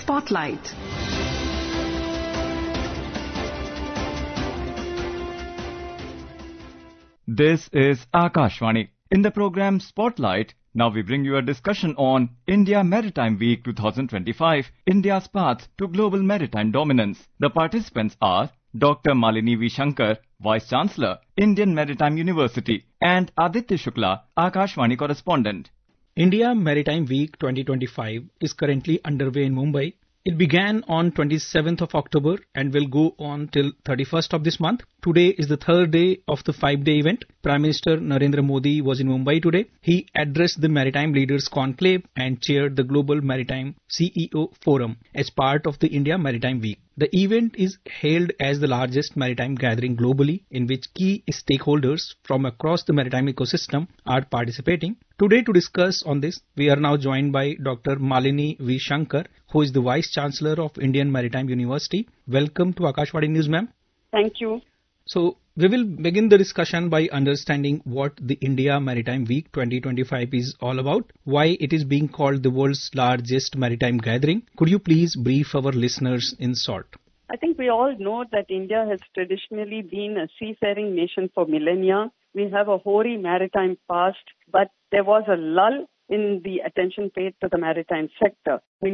Spotlight. This is Akashvani. In the program Spotlight, now we bring you a discussion on India Maritime Week 2025, India's path to global maritime dominance. The participants are Dr. Malini V. Shankar, Vice Chancellor, Indian Maritime University, and Aditya Shukla, Akashvani correspondent. India Maritime Week 2025 is currently underway in Mumbai. It began on 27th of October and will go on till 31st of this month. Today is the third day of the 5-day event. Prime Minister Narendra Modi was in Mumbai today. He addressed the Maritime Leaders Conclave and chaired the Global Maritime CEO Forum as part of the India Maritime Week. The event is hailed as the largest maritime gathering globally, in which key stakeholders from across the maritime ecosystem are participating. Today, to discuss on this, we are now joined by Dr. Malini V. Shankar, who is the Vice Chancellor of Indian Maritime University. Welcome to Akashvani News, ma'am. Thank you. So, we will begin the discussion by understanding what the India Maritime Week 2025 is all about, why it is being called the world's largest maritime gathering. Could you please brief our listeners in short? I think we all know that India has traditionally been a seafaring nation for millennia. We have a hoary maritime past, but there was a lull in the attention paid to the maritime sector. In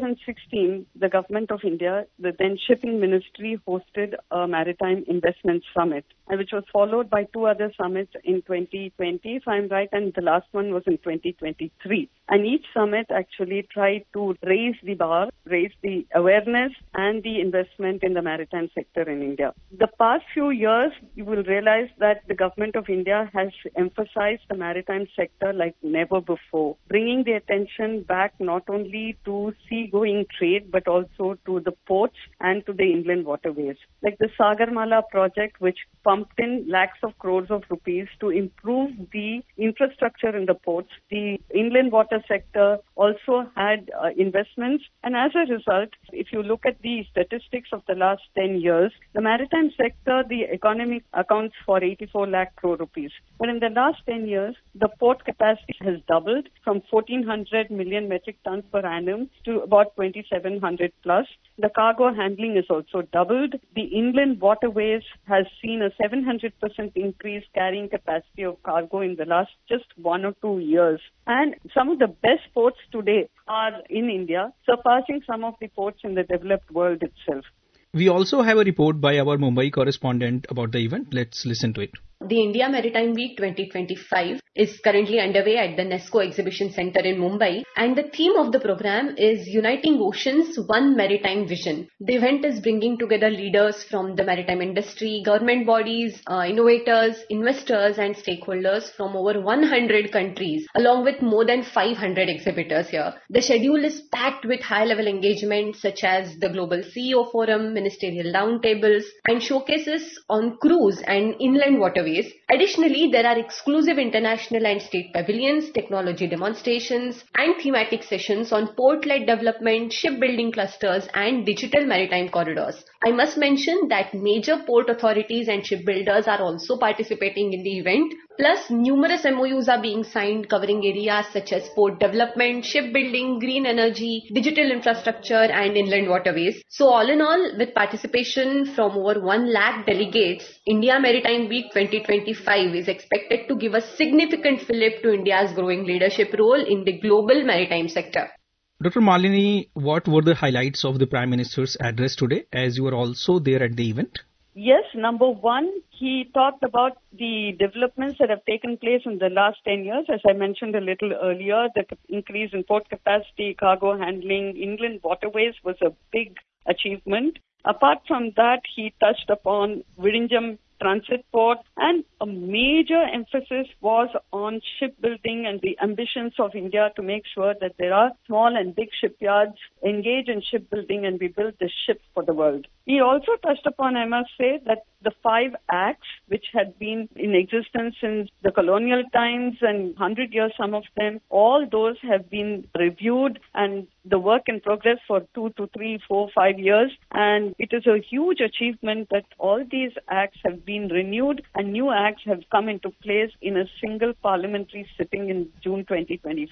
2016, the Government of India, the then Shipping Ministry, hosted a Maritime Investment Summit, which was followed by two other summits in 2020, if I'm right, and the last one was in 2023. And each summit actually tried to raise the bar, raise the awareness and the investment in the maritime sector in India. The past few years, you will realize that the Government of India has emphasized the maritime sector like never before, bringing the attention back not only to seagoing trade but also to the ports and to the inland waterways. Like the Sagarmala project, which pumped in lakhs of crores of rupees to improve the infrastructure in the ports. The inland water sector also had investments, and as a result, if you look at the statistics of the last 10 years, the maritime sector, the economy accounts for 84 lakh crore rupees. But in the last 10 years, the port capacity has doubled from 1,400 million metric tons per annum to about 2,700 plus. The cargo handling is also doubled. The inland waterways has seen a 700% increase carrying capacity of cargo in the last just 1 or 2 years. And some of the best ports today are in India, surpassing some of the ports in the developed world itself. We also have a report by our Mumbai correspondent about the event. Let's listen to it. The India Maritime Week 2025 is currently underway at the NESCO Exhibition Centre in Mumbai, and the theme of the program is Uniting Oceans, One Maritime Vision. The event is bringing together leaders from the maritime industry, government bodies, innovators, investors and stakeholders from over 100 countries, along with more than 500 exhibitors here. The schedule is packed with high-level engagements such as the Global CEO Forum, ministerial roundtables and showcases on cruise and inland waterways. Additionally, there are exclusive international and state pavilions, technology demonstrations and thematic sessions on port-led development, shipbuilding clusters and digital maritime corridors. I must mention that major port authorities and shipbuilders are also participating in the event. Plus, numerous MOUs are being signed covering areas such as port development, shipbuilding, green energy, digital infrastructure and inland waterways. So all in all, with participation from over 1 lakh delegates, India Maritime Week 2025 is expected to give a significant fillip to India's growing leadership role in the global maritime sector. Dr. Malini, what were the highlights of the Prime Minister's address today, as you were also there at the event? Yes, number one, he talked about the developments that have taken place in the last 10 years. As I mentioned a little earlier, the increase in port capacity, cargo handling, inland waterways was a big achievement. Apart from that, he touched upon Vizhinjam transit port, and a major emphasis was on shipbuilding and the ambitions of India to make sure that there are small and big shipyards engage in shipbuilding and we build the ship for the world. He also touched upon, I must say, that the 5 acts which had been in existence since the colonial times and 100 years, some of them, all those have been reviewed and the work in progress for 2 to 3, 4, 5 years. And it is a huge achievement that all these acts have been renewed and new acts have come into place in a single parliamentary sitting in June 2025.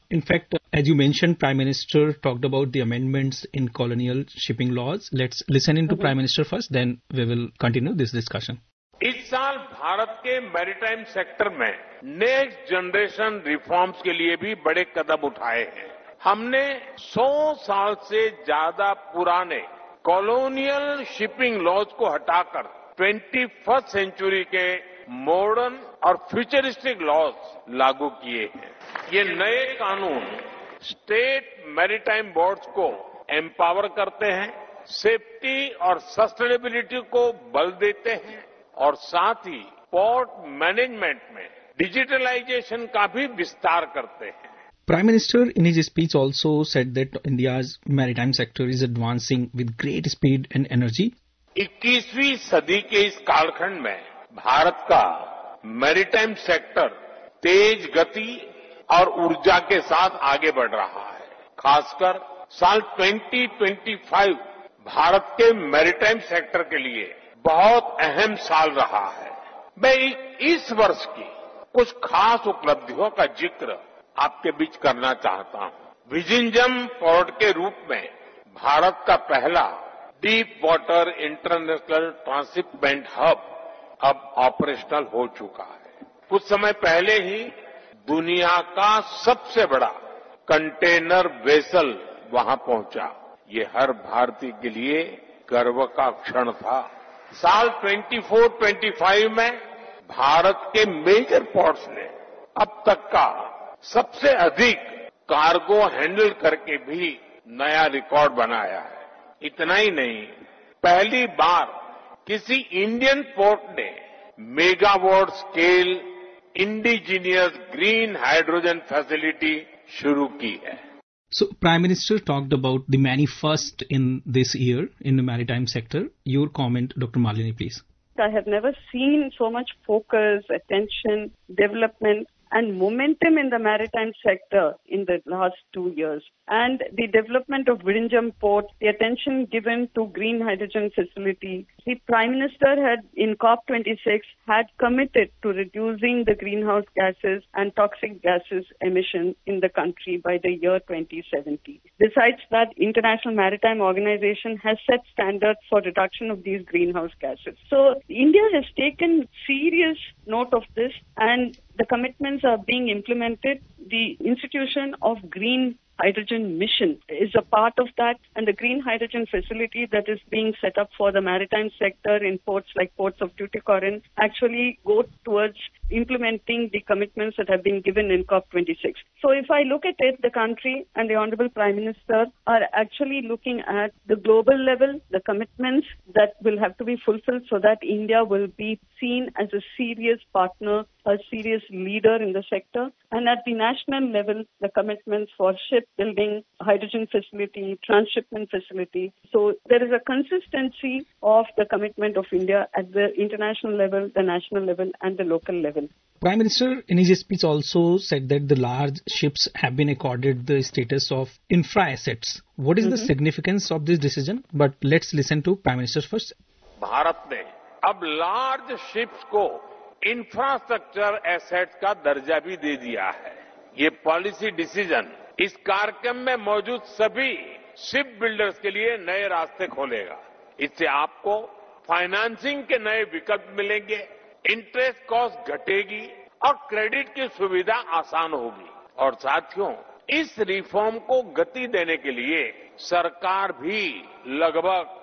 In fact, as you mentioned, Prime Minister talked about the amendments in colonial shipping laws. Let's listen into Prime Minister first, then we will continue this discussion. इस साल भारत के maritime sector में next generation reforms के लिए भी बड़े कदम उठाए हैं। हमने 100 साल से ज्यादा पुराने कॉलोनियल शिपिंग लॉज को हटाकर 21st सेंचुरी के मॉडर्न और फ्यूचरिस्टिक लॉज लागू किए हैं। ये नए कानून स्टेट मैरीटाइम बोर्ड्स को एम्पावर करते हैं, सेफ्टी और सस्टेनेबिलिटी को बल देते हैं और साथ ही पोर्ट मैनेजमेंट में डिजिटलाइजेशन का भी विस्तार करते हैं। Prime Minister in his speech also said that India's maritime sector is advancing with great speed and energy. 21वीं सदी के इस कालखंड में भारत का मैरीटाइम सेक्टर तेज गति और ऊर्जा के साथ आगे बढ़ रहा है। खासकर साल 2025 भारत के मैरीटाइम सेक्टर के लिए बहुत अहम साल रहा है। मैं इस वर्ष की कुछ खास उपलब्धियों का जिक्र आपके बीच करना चाहता हूं। विजिंजम पोर्ट के रूप में भारत का पहला deep water international transshipment hub अब ऑपरेशनल हो चुका है। कुछ समय पहले ही दुनिया का सबसे बड़ा कंटेनर वेसल वहां पहुंचा। ये हर भारतीय के लिए गर्व का क्षण था। साल 24-25 में भारत के मेजर पोर्ट्स ने अब तक का सबसे अधिक कार्गो हैंडल करके भी नया रिकॉर्ड बनाया है। इतना ही नहीं, पहली बार किसी इंडियन पोर्ट ने megawatt scale indigenous green hydrogen facility शुरू की है। So, Prime Minister talked about the many firsts in this year in the maritime sector. Your comment, Dr. Malini, please. I have never seen so much focus, attention, development and momentum in the maritime sector in the last 2 years. And the development of Vizhinjam Port, the attention given to green hydrogen facility. The Prime Minister had, in COP26, had committed to reducing the greenhouse gases and toxic gases emission in the country by the year 2070. Besides that, International Maritime Organization has set standards for reduction of these greenhouse gases. So India has taken serious note of this and the commitments are being implemented. The institution of green hydrogen mission is a part of that, and the green hydrogen facility that is being set up for the maritime sector in ports like ports of Tuticorin actually go towards implementing the commitments that have been given in COP26. So if I look at it, the country and the Honorable Prime Minister are actually looking at the global level, the commitments that will have to be fulfilled so that India will be seen as a serious partner, a serious leader in the sector. And at the national level, the commitments for shipbuilding, hydrogen facility, transshipment facility. So there is a consistency of the commitment of India at the international level, the national level and the local level. Prime Minister in his speech also said that the large ships have been accorded the status of infra assets. What is the significance of this decision? But let's listen to Prime Minister first. Bharat ने अब large ships को infrastructure assets का दर्जा भी दे दिया है। ये policy decision इस कार्यक्रम में मौजूद सभी शिप बिल्डर्स के लिए नए रास्ते खोलेगा। इससे आपको फाइनेंसिंग के नए विकल्प मिलेंगे, इंटरेस्ट कॉस्ट घटेगी और क्रेडिट की सुविधा आसान होगी। और साथियों, इस रिफॉर्म को गति देने के लिए सरकार भी लगभग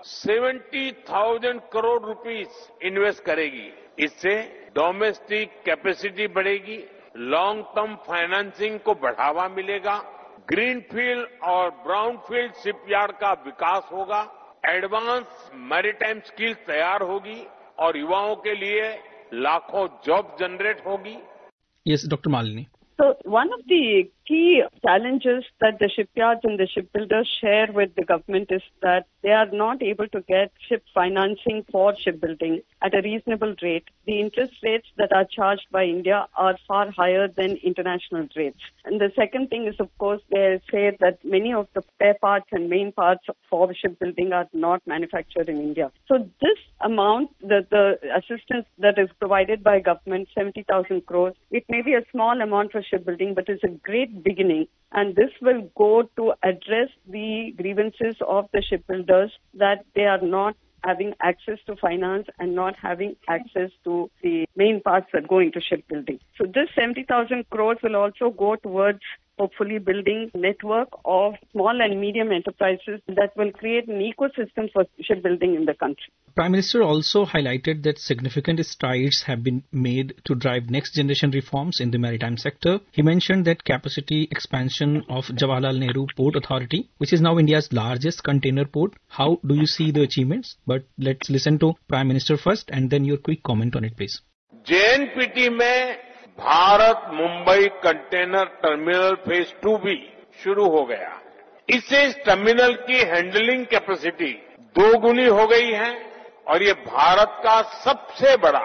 70,000 करोड़ रुपीस इन्वेस्ट करेगी। इससे डोमेस्टिक कैपेसिटी बढ़ेगी, लॉन्ग टर्म फाइनेंसिंग को बढ़ावा मिलेगा, ग्रीनफील्ड और ब्राउनफील्ड शिपयार्ड का विकास होगा, एडवांस मैरीटाइम स्किल्स तैयार होगी और युवाओं के लिए लाखों जॉब जनरेट होगी। Yes, Dr. Malini. So one of the key challenges that the shipyards and the shipbuilders share with the government is that they are not able to get ship financing for shipbuilding at a reasonable rate. The interest rates that are charged by India are far higher than international rates. And the second thing is, of course, they say that many of the spare parts and main parts for shipbuilding are not manufactured in India. So this amount, the assistance that is provided by government, 70,000 crores, it may be a small amount for shipbuilding, but it's a great beginning. And this will go to address the grievances of the shipbuilders that they are not having access to finance and not having access to the main parts that go into shipbuilding. So this 70,000 crores will also go towards hopefully building a network of small and medium enterprises that will create an ecosystem for shipbuilding in the country. Prime Minister also highlighted that significant strides have been made to drive next generation reforms in the maritime sector. He mentioned that capacity expansion of Jawaharlal Nehru Port Authority, which is now India's largest container port. How do you see the achievements? But let's listen to Prime Minister first and then your quick comment on it, please. JNPT में Bharat Mumbai container terminal phase 2 भी शुरू हो गया। इससे इस terminal की handling capacity 2 गुनी हो गई है और ये भारत का सबसे बड़ा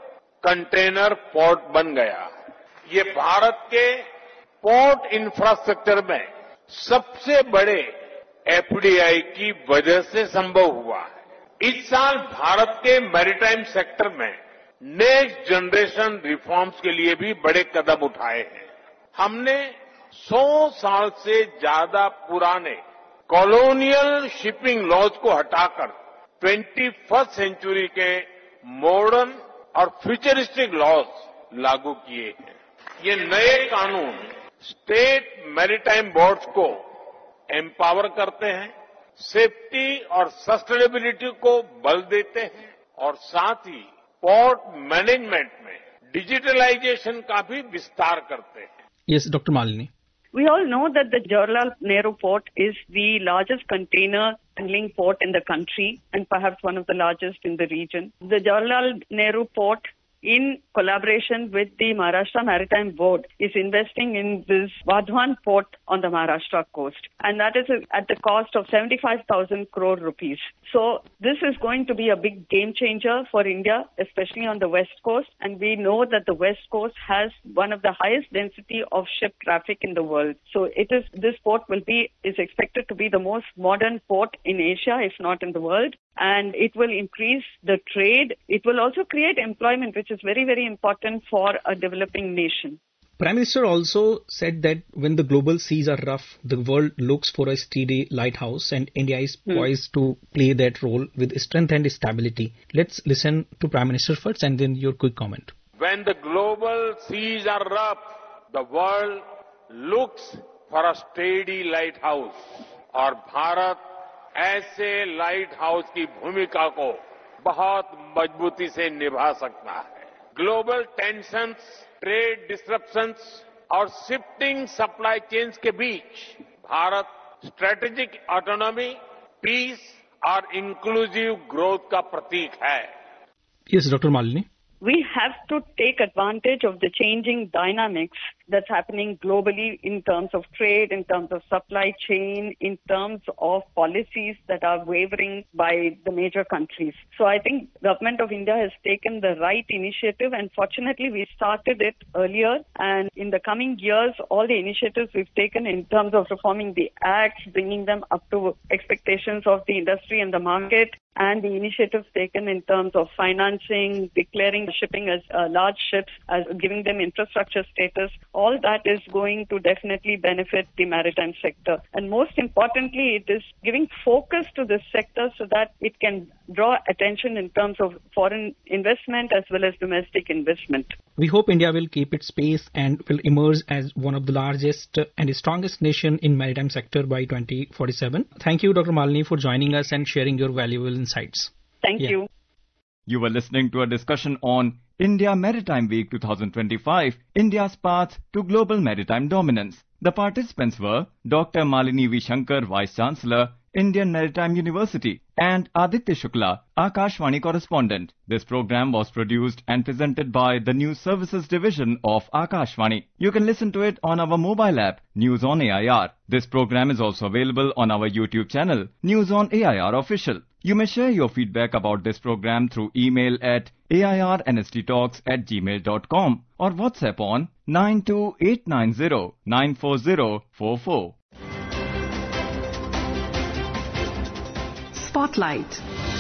कंटेनर पोर्ट बन गया। ये भारत के पोर्ट इंफ्रास्ट्रक्चर में सबसे बड़े एफडीआई की वजह से संभव हुआ है। इस साल भारत के मैरीटाइम सेक्टर में नेक्स्ट जनरेशन रिफॉर्म्स के लिए भी बड़े कदम उठाए हैं। हमने 100 साल से ज्यादा पुराने कॉलोनियल शिपिंग लॉज को हटाकर 21st सेंचुरी के मॉडर्न और फ्यूचरिस्टिक लॉज लागू किए हैं। ये नए कानून स्टेट मैरीटाइम बोर्ड्स को एम्पावर करते हैं, सेफ्टी और सस्टेनेबिलिटी को बल देते हैं और साथ ही पोर्ट मैनेजमेंट में डिजिटलाइजेशन का भी विस्तार करते हैं। Yes, Dr. Malini. We all know that the Jawaharlal Nehru Port is the largest container handling port in the country and perhaps one of the largest in the region. The Jawaharlal Nehru Port, in collaboration with the Maharashtra Maritime Board, is investing in this Vadhavan port on the Maharashtra coast. And that is at the cost of 75,000 crore rupees. So this is going to be a big game changer for India, especially on the west coast. And we know that the west coast has one of the highest density of ship traffic in the world. So this port is expected to be the most modern port in Asia, if not in the world. And it will increase the trade. It will also create employment, which is very, very important for a developing nation. Prime Minister also said that when the global seas are rough, the world looks for a steady lighthouse and India is poised to play that role with strength and stability. Let's listen to Prime Minister first and then your quick comment. When the global seas are rough, the world looks for a steady lighthouse. और भारत ऐसे light house की भूमिका को बहुत मजबूती से निभा सकता है। ग्लोबल टेंशंस, ट्रेड डिस्ट्रप्शंस और शिफ्टिंग सप्लाई चेन्स के बीच भारत स्ट्रेटेजिक ऑटोनॉमी, पीस और इंक्लूसिव ग्रोथ का प्रतीक है। Yes, Dr. Malini. We have to take advantage of the changing dynamics that's happening globally in terms of trade, in terms of supply chain, in terms of policies that are wavering by the major countries. So I think Government of India has taken the right initiative, and fortunately we started it earlier, and in the coming years all the initiatives we've taken in terms of reforming the acts, bringing them up to expectations of the industry and the market, and the initiatives taken in terms of financing, declaring shipping as large ships, as giving them infrastructure status, all that is going to definitely benefit the maritime sector. And most importantly, it is giving focus to this sector so that it can draw attention in terms of foreign investment as well as domestic investment. We hope India will keep its pace and will emerge as one of the largest and strongest nation in maritime sector by 2047. Thank you, Dr. Malini, for joining us and sharing your valuable insights. Thank you. You were listening to a discussion on India Maritime Week 2025, India's Path to Global Maritime Dominance. The participants were Dr. Malini V. Shankar, Vice Chancellor, Indian Maritime University, and Aditya Shukla, Akashvani correspondent. This program was produced and presented by the News Services Division of Akashvani. You can listen to it on our mobile app, News on AIR. This program is also available on our YouTube channel, News on AIR Official. You may share your feedback about this program through email at airnsttalks@gmail.com or WhatsApp on 92890 94044. Spotlight.